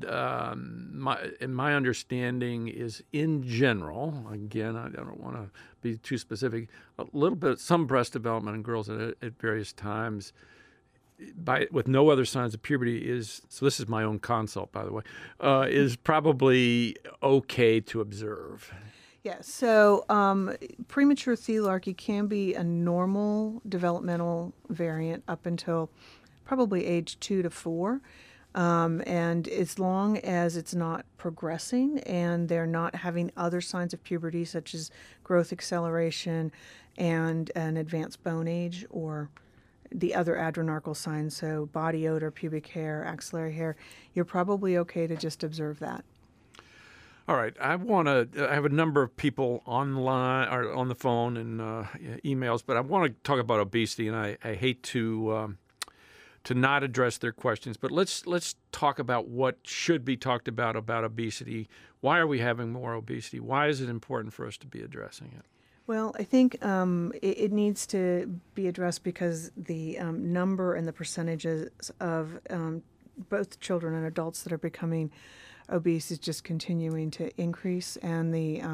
my understanding is, in general, again, I don't want to be too specific, a little bit, some breast development in girls at various times, with no other signs of puberty is, so this is my own consult, by the way, is probably okay to observe. Yeah, so premature thelarchy can be a normal developmental variant up until probably age 2 to 4. And as long as it's not progressing and they're not having other signs of puberty, such as growth acceleration and an advanced bone age, or the other adrenarchal signs, so body odor, pubic hair, axillary hair, you're probably okay to just observe that. All right. I have a number of people online or on the phone and emails, but I want to talk about obesity, and I hate to not address their questions, but let's talk about what should be talked about obesity. Why are we having more obesity? Why is it important for us to be addressing it? Well, I think it needs to be addressed because the number and the percentages of both children and adults that are becoming obese is just continuing to increase, and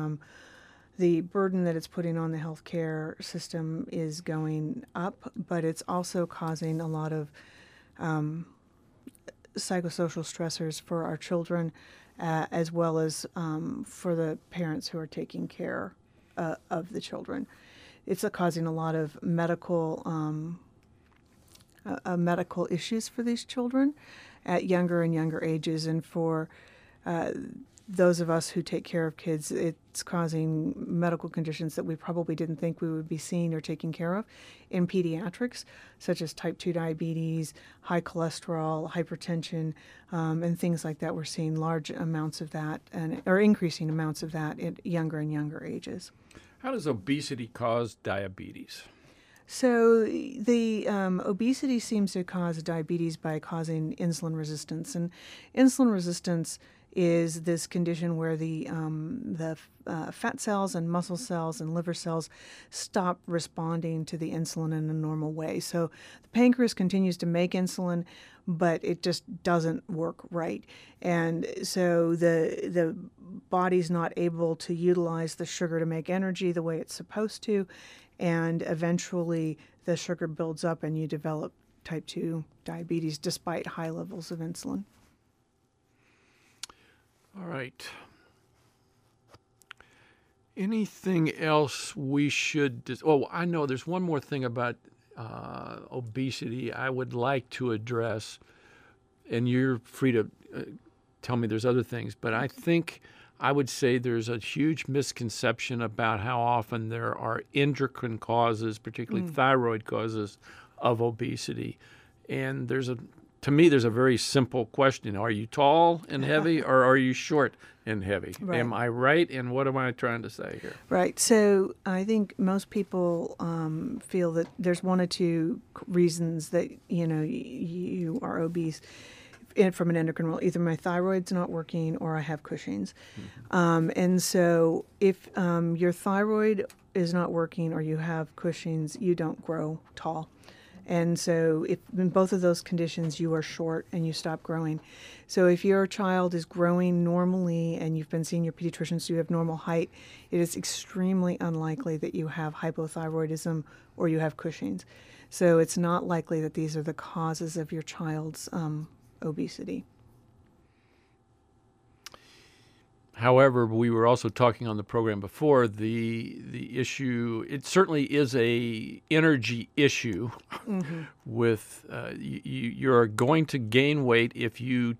the burden that it's putting on the healthcare system is going up, but it's also causing a lot of psychosocial stressors for our children, as well as for the parents who are taking care of the children. It's causing a lot of medical issues for these children at younger and younger ages, and for those of us who take care of kids, it's causing medical conditions that we probably didn't think we would be seeing or taking care of in pediatrics, such as type 2 diabetes, high cholesterol, hypertension, and things like that. We're seeing large amounts of that, or increasing amounts of that at younger and younger ages. How does obesity cause diabetes? So the obesity seems to cause diabetes by causing insulin resistance, and insulin resistance is this condition where the fat cells and muscle cells and liver cells stop responding to the insulin in a normal way. So the pancreas continues to make insulin, but it just doesn't work right. And so the body's not able to utilize the sugar to make energy the way it's supposed to, and eventually the sugar builds up and you develop type 2 diabetes despite high levels of insulin. All right. Anything else we should... I know there's one more thing about obesity I would like to address, and you're free to tell me there's other things, but I think I would say there's a huge misconception about how often there are endocrine causes, particularly thyroid causes, of obesity. And to me, there's a very simple question. Are you tall and heavy, or are you short and heavy? Right. Am I right? And what am I trying to say here? Right. So I think most people feel that there's one or two reasons that, you are obese from an endocrine role. Either my thyroid's not working or I have Cushing's. And so if your thyroid is not working or you have Cushing's, you don't grow tall. And so if in both of those conditions you are short and you stop growing. So if your child is growing normally and you've been seeing your pediatrician so you have normal height, it is extremely unlikely that you have hypothyroidism or you have Cushing's. So it's not likely that these are the causes of your child's obesity. However, we were also talking on the program before, the issue, it certainly is a energy issue with, you're going to gain weight if you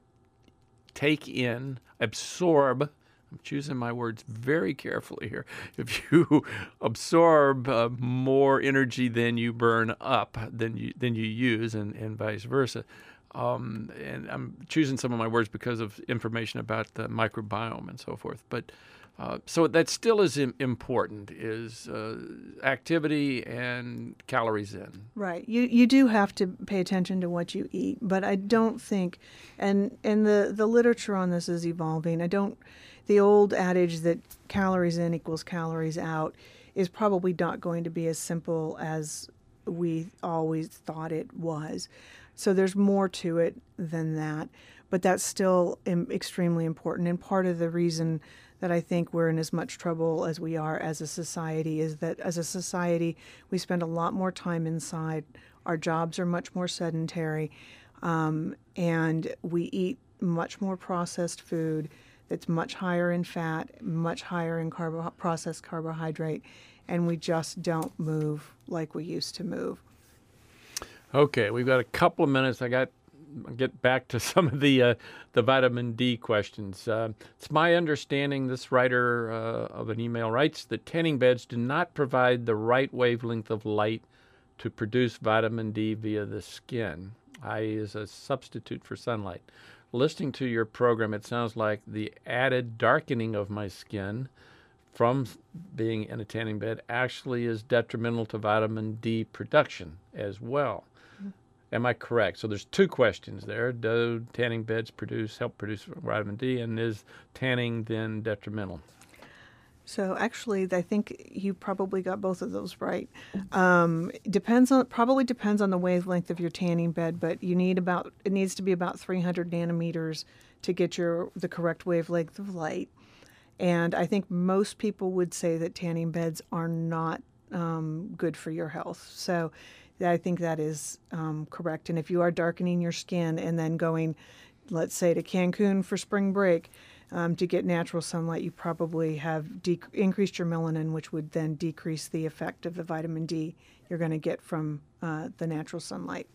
absorb, I'm choosing my words very carefully here, if you absorb more energy than you burn up, than you use, and vice versa. And I'm choosing some of my words because of information about the microbiome and so forth. But so that still is important, is activity and calories in. Right. You do have to pay attention to what you eat, but I don't think, and the literature on this is evolving. The old adage that calories in equals calories out is probably not going to be as simple as we always thought it was. So there's more to it than that, but that's still extremely important. And part of the reason that I think we're in as much trouble as we are as a society is that as a society, we spend a lot more time inside. Our jobs are much more sedentary, and we eat much more processed food that's much higher in fat, much higher in processed carbohydrate, and we just don't move like we used to move. Okay, we've got a couple of minutes. I'll get back to some of the vitamin D questions. It's my understanding, this writer of an email writes, that tanning beds do not provide the right wavelength of light to produce vitamin D via the skin, i.e. as a substitute for sunlight. Listening to your program, it sounds like the added darkening of my skin from being in a tanning bed actually is detrimental to vitamin D production as well. Am I correct? So there's two questions there. Do tanning beds help produce vitamin D, and is tanning then detrimental? So actually, I think you probably got both of those right. Probably depends on the wavelength of your tanning bed, but it needs to be about 300 nanometers to get the correct wavelength of light. And I think most people would say that tanning beds are not good for your health. So I think that is correct. And if you are darkening your skin and then going, let's say, to Cancun for spring break to get natural sunlight, you probably have increased your melanin, which would then decrease the effect of the vitamin D you're going to get from the natural sunlight.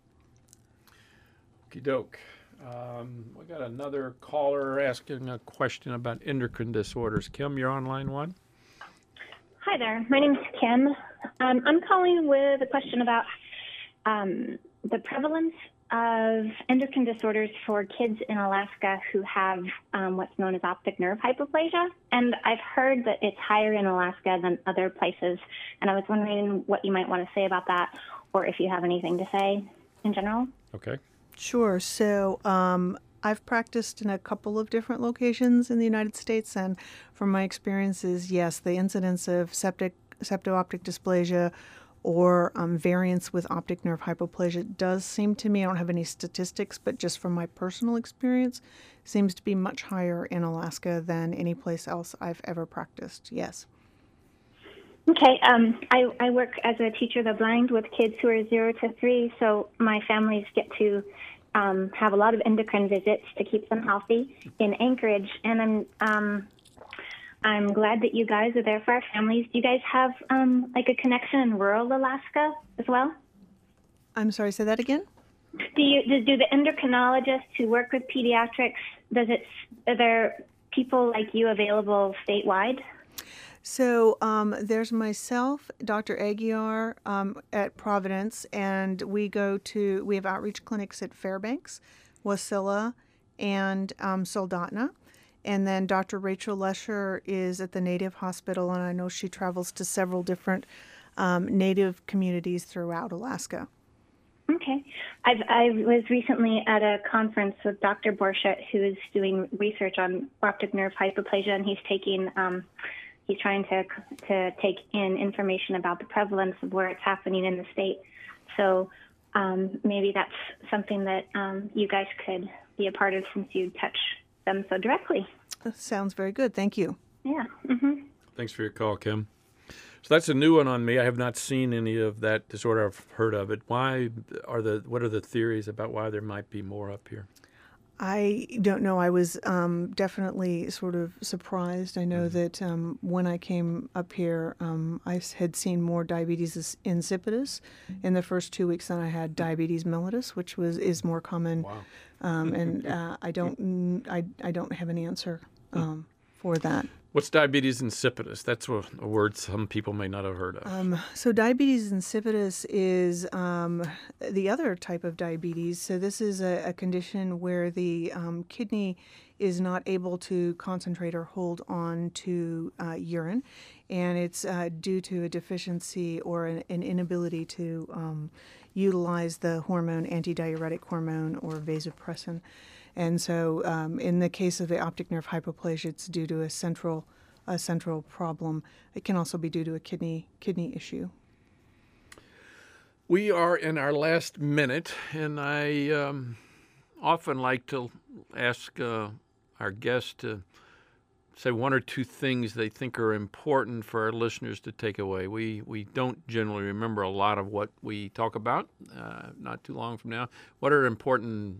Okie doke. We got another caller asking a question about endocrine disorders. Kim, you're on line one. Hi there. My name's Kim. I'm calling with a question about the prevalence of endocrine disorders for kids in Alaska who have what's known as optic nerve hypoplasia. And I've heard that it's higher in Alaska than other places. And I was wondering what you might want to say about that, or if you have anything to say in general. Okay. Sure. So I've practiced in a couple of different locations in the United States, and from my experiences, yes, the incidence of septo-optic dysplasia or variants with optic nerve hypoplasia does seem to me, I don't have any statistics, but just from my personal experience, seems to be much higher in Alaska than any place else I've ever practiced. Yes. Okay. I work as a teacher of the blind with kids who are 0 to 3, so my families get to have a lot of endocrine visits to keep them healthy in Anchorage, and I'm glad that you guys are there for our families. Do you guys have like a connection in rural Alaska as well? I'm sorry, say that again? Do the endocrinologists who work with pediatrics, are there people like you available statewide? So there's myself, Dr. Aguiar at Providence, and we have outreach clinics at Fairbanks, Wasilla, and Soldotna. And then Dr. Rachel Lesher is at the Native Hospital, and I know she travels to several different Native communities throughout Alaska. Okay. I was recently at a conference with Dr. Borchett, who is doing research on optic nerve hypoplasia, and he's trying to take in information about the prevalence of where it's happening in the state. So maybe that's something that you guys could be a part of since you touch them so directly. That sounds very good. Thank you. Yeah. Mm-hmm. Thanks for your call, Kim. So that's a new one on me. I have not seen any of that disorder. I've heard of it. What are the theories about why there might be more up here? I don't know. I was definitely sort of surprised. I know that when I came up here, I had seen more diabetes insipidus in the first 2 weeks than I had diabetes mellitus, which is more common. Wow. And I don't have an answer for that. What's diabetes insipidus? That's a word some people may not have heard of. So diabetes insipidus is the other type of diabetes. So this is a condition where the kidney is not able to concentrate or hold on to urine, and it's due to a deficiency or an inability to utilize the hormone, antidiuretic hormone, or vasopressin. And so in the case of the optic nerve hypoplasia, it's due to a central problem. It can also be due to a kidney issue. We are in our last minute, and I often like to ask our guests to say one or two things they think are important for our listeners to take away. We don't generally remember a lot of what we talk about not too long from now. What are important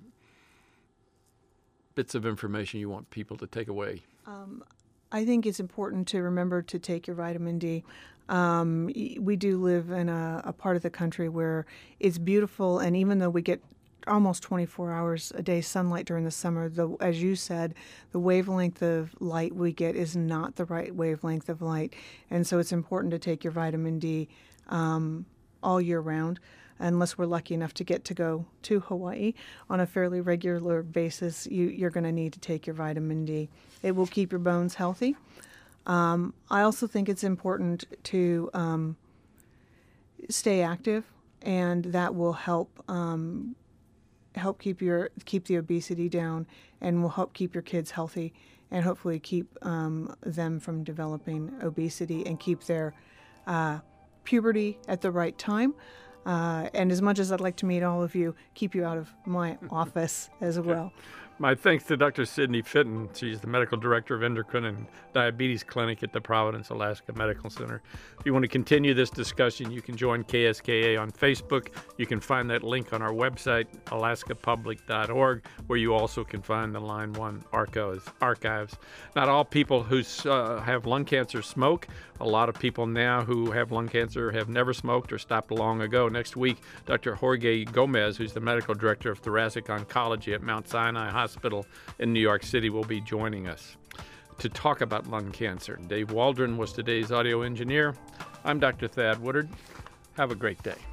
bits of information you want people to take away? I think it's important to remember to take your vitamin D. We do live in a part of the country where it's beautiful, and even though we get almost 24 hours a day sunlight during the summer, as you said, the wavelength of light we get is not the right wavelength of light. And so it's important to take your vitamin D all year round. Unless we're lucky enough to get to go to Hawaii on a fairly regular basis, you're going to need to take your vitamin D. It will keep your bones healthy. I also think it's important to stay active, and that will help keep the obesity down, and will help keep your kids healthy, and hopefully keep them from developing obesity and keep their puberty at the right time. And as much as I'd like to meet all of you, keep you out of my office as well. My thanks to Dr. Sydney Fitton. She's the Medical Director of Endocrine and Diabetes Clinic at the Providence, Alaska Medical Center. If you want to continue this discussion, you can join KSKA on Facebook. You can find that link on our website, alaskapublic.org, where you also can find the Line 1 archives. Not all people who have lung cancer smoke. A lot of people now who have lung cancer have never smoked or stopped long ago. Next week, Dr. Jorge Gomez, who's the Medical Director of Thoracic Oncology at Mount Sinai Hospital in New York City, will be joining us to talk about lung cancer. Dave Waldron was today's audio engineer. I'm Dr. Thad Woodard. Have a great day.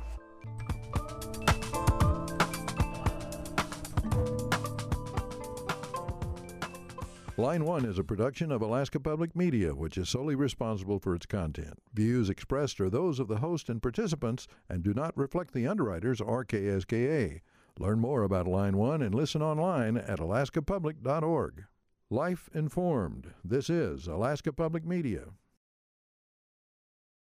Line 1 is a production of Alaska Public Media, which is solely responsible for its content. Views expressed are those of the host and participants and do not reflect the underwriters or KSKA. Learn more about Line 1 and listen online at alaskapublic.org. Life informed. This is Alaska Public Media.